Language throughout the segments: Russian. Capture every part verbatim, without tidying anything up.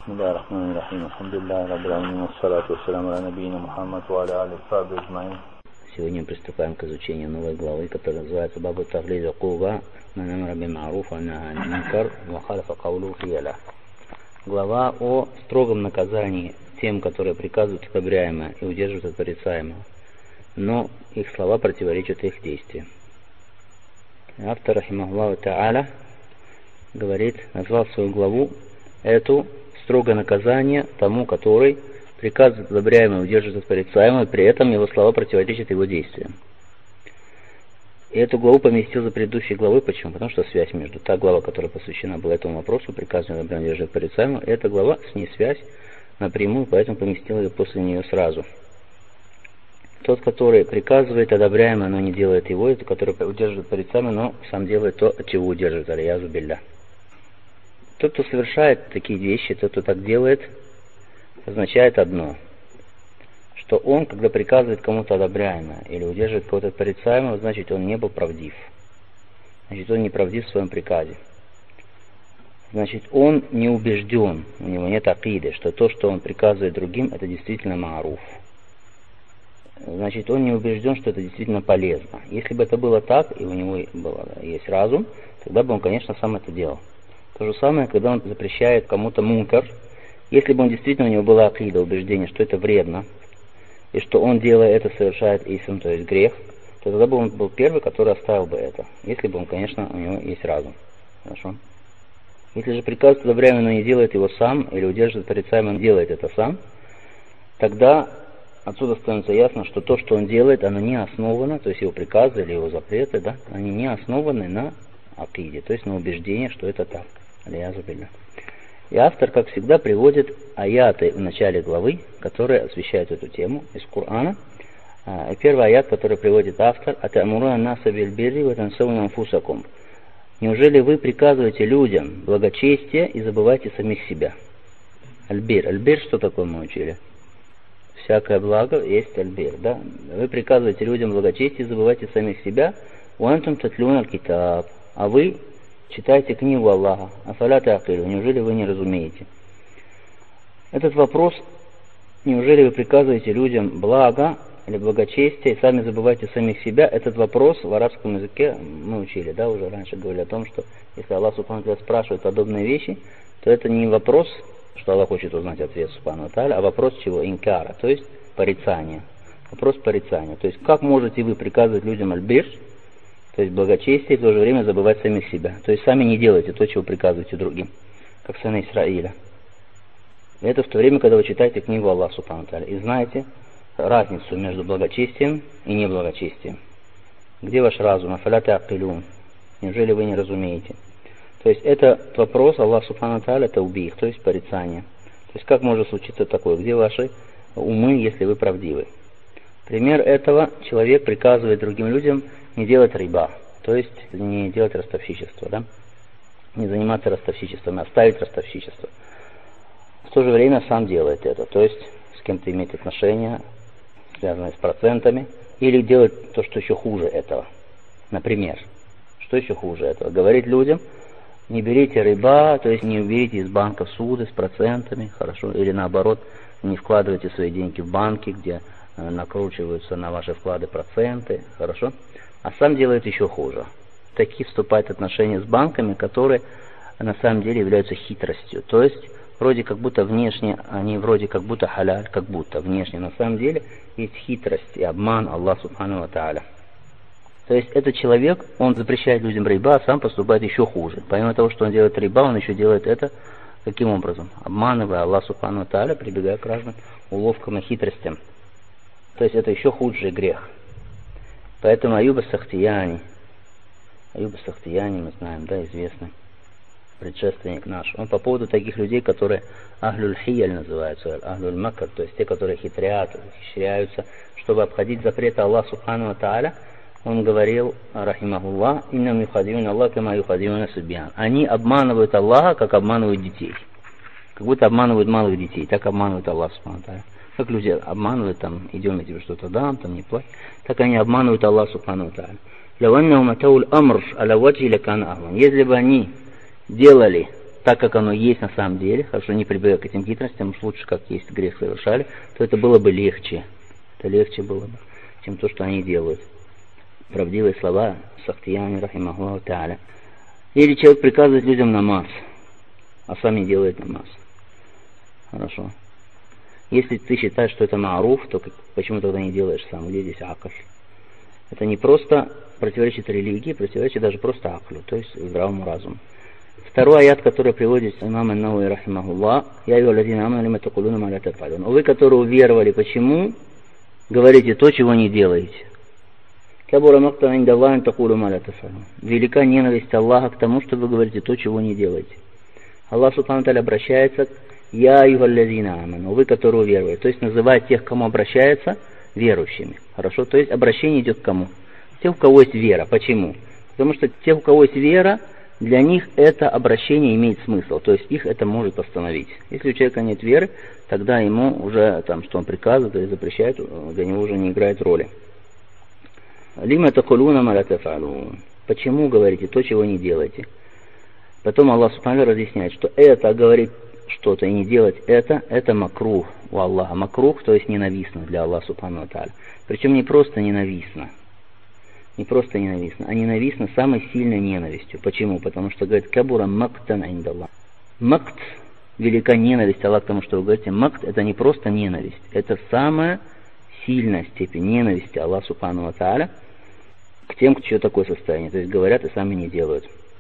Бисмиллахир-рахманир-рахим. Алхамдулиллахи раббил аламин. Ассалату вассаламу аля набийина Мухаммад ва аля алихи ва сахбихи аджмаин. Сегодня мы приступаем к изучению новой главы, которая называется Бабу Таглиз Укуба ман амара бима'руф ва наха анил мункар ва халафа каулуху фи'ля. Глава о строгом наказании тем, которые приказывают одобряемое и удерживают от порицаемого, но их слова противоречат их действиям. Автор, рахимахуллаху та'аля, говорит, назвал свою главу эту строгое наказание тому, который приказывает одобряемое и удерживает от порицаемого, и при этом его слова противоречат его действиям. И эту главу поместил за предыдущей главой. Почему? Потому что связь между та глава, которая посвящена была этому вопросу, приказывание одобряемое и удерживает от порицаемого, и эта глава, с ней связь напрямую, поэтому поместил ее после нее сразу. Тот, который приказывает одобряемое, но не делает его, это который удерживает порицаемое, но сам делает то, от чего удерживает, аль-язу билля. Тот, кто совершает такие вещи, тот, кто так делает, означает одно, что он, когда приказывает кому-то одобряемое или удерживает кого-то от порицаемого, значит, он не был правдив. Значит, он не правдив в своем приказе. Значит, он не убежден, у него нет акиды, что то, что он приказывает другим, это действительно мааруф. Значит, он не убежден, что это действительно полезно. Если бы это было так, и у него было, есть разум, тогда бы он, конечно, сам это делал. То же самое, когда он запрещает кому-то мункар, если бы он действительно у него была акида, убеждение, что это вредно, и что он, делая это, совершает исм, то есть грех, то тогда бы он был первый, который оставил бы это. Если бы он, конечно, у него есть разум. Хорошо? Если же приказывает одобряемое, но не делает его сам, или удерживает порицаемое, но делает это сам, тогда отсюда становится ясно, что то, что он делает, оно не основано, то есть его приказы или его запреты, да, они не основаны на акиде, то есть на убеждении, что это так. И автор, как всегда, приводит аяты в начале главы, которые освещают эту тему из Корана. И первый аят, который приводит автор: «Атамуруна наса биль бирри ва тансауна анфусакум». Неужели вы приказываете людям благочестие и забываете самих себя? Альбир. Альбир, что такое мы учили? Всякое благо есть альбир, да? Вы приказываете людям благочестие и забываете самих себя. Уантум татлюна аль-китаб. А вы читайте книгу Аллаха. Афаля та'акилу. Неужели вы не разумеете? Этот вопрос, неужели вы приказываете людям благо или благочестие и сами забываете самих себя, этот вопрос в арабском языке мы учили, да, уже раньше говорили о том, что если Аллах Субхану ва Тааля спрашивает подобные вещи, то это не вопрос, что Аллах хочет узнать ответ Субхану ва Тааля, а вопрос чего? Инкара, то есть порицания. Вопрос порицания. То есть как можете вы приказывать людям аль-бир, то есть благочестие, и в то же время забывать самих себя. То есть сами не делайте то, чего приказываете другим, как сыны Исраиля. И это в то время, когда вы читаете книгу Аллаха Субхану ва Тааля и знаете разницу между благочестием и неблагочестием. Где ваш разум? Афаля та'акилун. Неужели вы не разумеете? То есть этот вопрос Аллах Субхану ва Тааля это убих, то есть порицание. То есть как может случиться такое? Где ваши умы, если вы правдивы? Пример этого: человек приказывает другим людям не делать риба, то есть не делать ростовщичество, да? Не заниматься ростовщичеством, оставить ростовщичество. В то же время сам делает это, то есть с кем-то иметь отношения, связанные с процентами, или делать то, что еще хуже этого. Например, что еще хуже этого? Говорить людям: не берите риба, то есть не берите из банка суды с процентами, хорошо, или наоборот, не вкладывайте свои деньги в банки, где э, накручиваются на ваши вклады проценты, хорошо, а сам делает еще хуже. Такие вступают отношения с банками, которые на самом деле являются хитростью, то есть вроде как будто внешне, они вроде как будто халяль, как будто внешне, на самом деле есть хитрость и обман Аллаха Субхану ва Тааля. То есть этот человек, он запрещает людям риба, а сам поступает еще хуже. Помимо того, что он делает риба, он еще делает это каким образом? Обманывая Аллаха Субхану ва Тааля, прибегая к разным уловкам и хитростям. То есть это еще худший грех. Поэтому Аюб ас-Сахтияни, Аюб ас-Сахтияни, мы знаем, да, известный предшественник наш, он по поводу таких людей, которые ахлюль-хияль называются, ахлюль-макр, то есть те, которые хитрят, хищряются, чтобы обходить запреты Аллаха Субхану ва Тааля, он говорил, рахимахуллах: иннам юхадиюна Аллах кама юхадиюна субьян. Они обманывают Аллаха, как обманывают детей. Как будто обманывают малых детей, так обманывают Аллах Субхану ва Тааля. Как люди обманывают, там, идем, я тебе что-то дам, там, не плачь. Так они обманывают Аллах Субхану ва Тааля. Если бы они делали так, как оно есть на самом деле, хорошо, не прибегая к этим хитростям, уж лучше, как есть, грех совершали, то это было бы легче. Это легче было бы, чем то, что они делают. Правдивые слова Сахтияни, рахимахуллаху тааля. Или человек приказывает людям намаз, а сам не делает намаз. Хорошо. Если ты считаешь, что это мааруф, то почему тогда не делаешь сам? Где здесь акль? Это не просто противоречит религии, противоречит даже просто аклю, то есть здравому разуму. Второй аят, который приводит имам ан-Навави рахимахуллах: «Я аюха аллазина аману лима такулуна ма ла тафалун». Вы, которые уверовали, почему говорите то, чего не делаете? «Кабура мактан инда Аллахи ан такулу ма ла тафалун». Велика ненависть Аллаха к тому, что вы говорите то, чего не делаете. Аллах субхану ва тааля обращается к «Я аюха аллазина аману», вы, которые уверовали, то есть называет тех, к кому обращается, верующими. Хорошо? То есть обращение идет к кому? Тех, у кого есть вера. Почему? Потому что тех, у кого есть вера, для них это обращение имеет смысл. То есть их это может остановить. Если у человека нет веры, тогда ему уже, там, что он приказывает или запрещает, для него уже не играет роли. Лима такулуна ма ла тафалун. Почему говорите то, чего не делаете? Потом Аллах субхану разъясняет, что это говорит что-то и не делать это, это макрух у Аллаха. Макрух, то есть ненавистно для Аллаха субхану ва тааля. Причем не просто ненавистно. Не просто ненавистно, а ненавистно самой сильной ненавистью. Почему? Потому что говорит «Кабура мактан индаллах». Макт, велика ненависть Аллах к тому, что вы говорите. Макт — это не просто ненависть, это самая сильная степень ненависти Аллаха субхану ва тааля к тем, чье такое состояние. То есть говорят и сами не делают.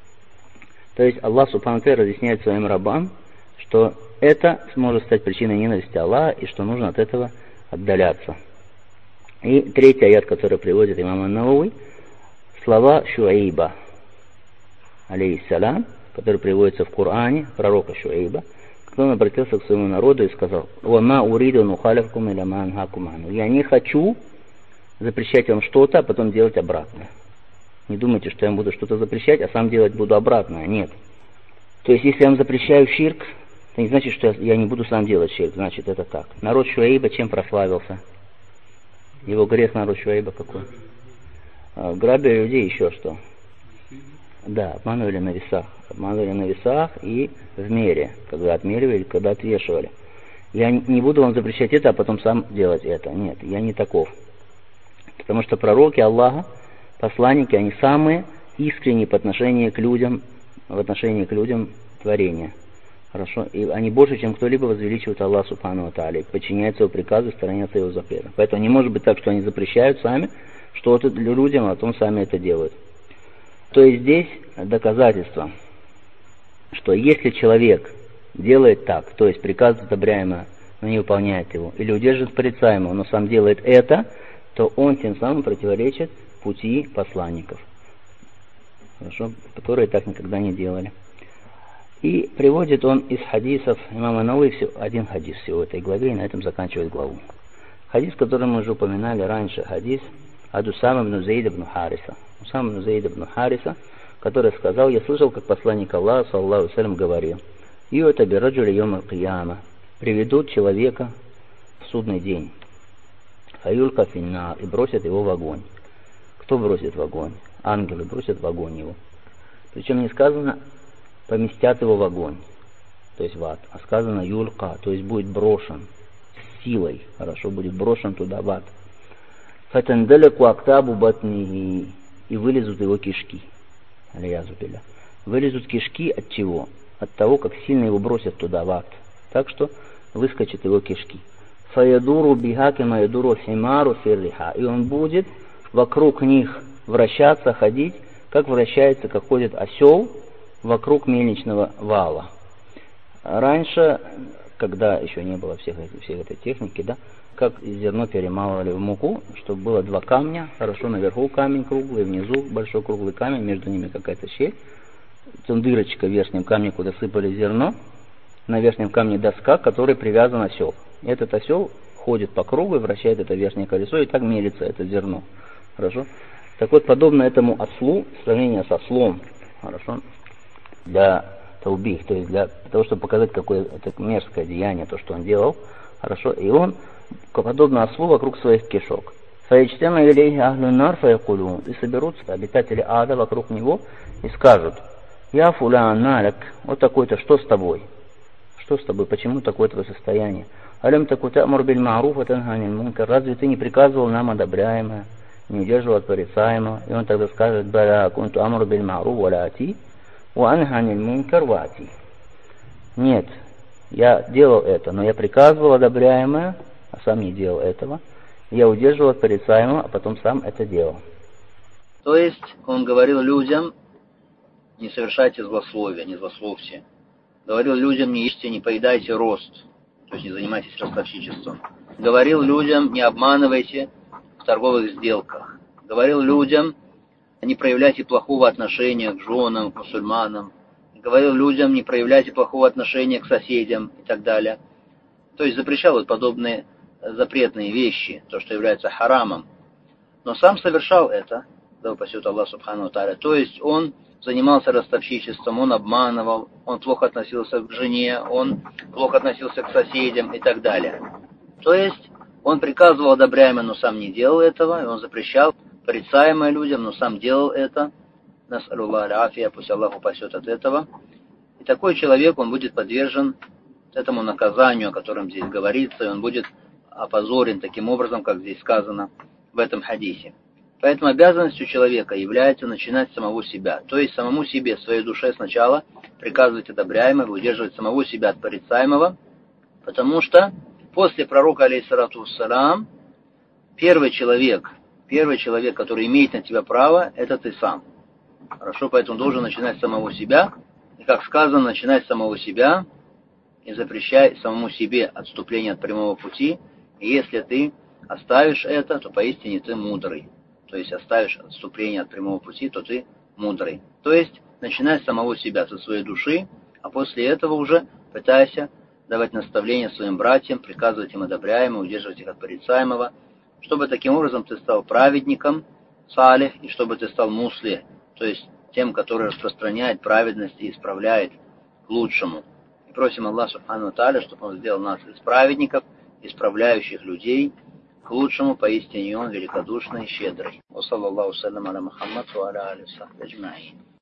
То есть Аллах субхану ва тааля разъясняет своим рабам, что это сможет стать причиной ненависти Аллаха и что нужно от этого отдаляться. И третий аят, который приводит имам ан-Навави, слова Шуайба, алейхиссалям, который приводится в Коране, пророка Шуайба, когда он обратился к своему народу и сказал: «Вама уриду нухалифкум иля ма анхакум анху». Я не хочу запрещать вам что-то, а потом делать обратное. Не думайте, что я вам буду что-то запрещать, а сам делать буду обратное. Нет. То есть, если я вам запрещаю ширк, это не значит, что я не буду сам делать ширк. Значит, это так. Народ Шуайба чем прославился? Его грех народ Шуайба какой? Грабили людей, еще что? Да, обманывали на весах. Обманывали на весах и в мере, когда отмеривали, когда отвешивали. Я не буду вам запрещать это, а потом сам делать это. Нет, я не таков. Потому что пророки Аллаха, посланники, они самые искренние по отношению к людям, в отношении к людям творения. Хорошо? И они больше, чем кто-либо, возвеличивают Аллах субхану ва тааля, подчиняются его приказу, сторонятся его запрета. Поэтому не может быть так, что они запрещают сами что-то людям, а потом сами это делают. То есть здесь доказательство, что если человек делает так, то есть приказ одобряемый, но не выполняет его, или удерживает порицаемого, но сам делает это, то он тем самым противоречит пути посланников, хорошо, которые так никогда не делали. И приводит он из хадисов имама Навави один хадис всего в этой главе, и на этом заканчивает главу. Хадис, который мы уже упоминали раньше, хадис ад Усама ибн Зейд ибн Хариса. Усама ибн Зейд ибн Хариса, который сказал: я слышал, как посланник Аллаха, саллаллаху алейхи ва саллям, говорил: «Ю'та бираджули йом аль-кияма». Приведут человека в судный день. Фаюлька финнар, и бросят его в огонь. Кто бросит в огонь? Ангелы бросят в огонь его. Причем не сказано поместят его в огонь, то есть в ад, а сказано юлька, то есть будет брошен с силой, хорошо, будет брошен туда в ад. Фатандаляку актабу батнихи, и вылезут его кишки. Алиязубилля. Вылезут кишки от чего? От того, как сильно его бросят туда в ад. Так что выскочат его кишки. Фаядуру бихаки маядуру химару фирлиха, и он будет вокруг них вращаться, ходить, как вращается, как ходит осел вокруг мельничного вала. Раньше, когда еще не было всех, всей этой техники, да, как зерно перемалывали в муку, чтобы было два камня, хорошо, наверху камень круглый, внизу большой круглый камень, между ними какая-то щель, там дырочка в верхнем камне, куда сыпали зерно, на верхнем камне доска, к которой привязан осел. Этот осел ходит по кругу и вращает это верхнее колесо, и так мелится это зерно. Хорошо? Так вот, подобно этому ослу, сравнение с ослом, хорошо, для таубих, то есть для того, чтобы показать, какое это мерзкое деяние, то, что он делал, хорошо, и он, подобно ослу, вокруг своих кишок. И соберутся обитатели ада вокруг него и скажут: Я фулян малак, вот такой-то, что с тобой? Что с тобой? Почему такое твое состояние? Алям таку та'мур биль ма'руф ва танха аниль мункар. Разве ты не приказывал нам одобряемое, не удерживал от порицаемого? И он тогда скажет: бала кунту амур биль ма'руф ва ла ати, ва анха аниль мункар ва ати. Нет, я делал это, но я приказывал одобряемое, а сам не делал этого. Я удерживал от порицаемого, а потом сам это делал. То есть он говорил людям: не совершайте злословия, не злословьте. Говорил людям: не ешьте, не поедайте рост, то есть не занимайтесь ростовщичеством. Говорил людям: не обманывайте в торговых сделках. Говорил людям: не проявляйте плохого отношения к женам, к мусульманам. Говорил людям: не проявляйте плохого отношения к соседям и так далее. То есть запрещал вот подобные запретные вещи, то, что является харамом. Но сам совершал это, да упасет Аллах субхану ва тааля. То есть он занимался ростовщичеством, он обманывал, он плохо относился к жене, он плохо относился к соседям и так далее. То есть он приказывал одобряемое, но сам не делал этого, и он запрещал порицаемое людям, но сам делал это. Нас'алюллах аль-афия, пусть Аллах упасет от этого. И такой человек, он будет подвержен этому наказанию, о котором здесь говорится, и он будет опозорен таким образом, как здесь сказано в этом хадисе. Поэтому обязанностью человека является начинать с самого себя, то есть самому себе, своей душе сначала приказывать одобряемое, удерживать самого себя от порицаемого, потому что после пророка, алейхиссалату вассалам, первый человек, первый человек, который имеет на тебя право, это ты сам. Хорошо, поэтому должен начинать с самого себя, и как сказано, начинай с самого себя и запрещай самому себе отступление от прямого пути, и если ты оставишь это, то поистине ты мудрый. То есть оставишь отступление от прямого пути, то ты мудрый. То есть начинай с самого себя, со своей души, а после этого уже пытайся давать наставления своим братьям, приказывать им одобряемое, удерживать их от порицаемого, чтобы таким образом ты стал праведником, салих, и чтобы ты стал мусли, то есть тем, который распространяет праведность и исправляет к лучшему. И просим Аллаха субхану ва тааля, чтобы Он сделал нас из праведников, исправляющих людей к лучшему, поистине Он великодушный и щедрый. Ва саллаллаху саллям аля Мухаммад ва аля алихи ва сахбихи аджмаин.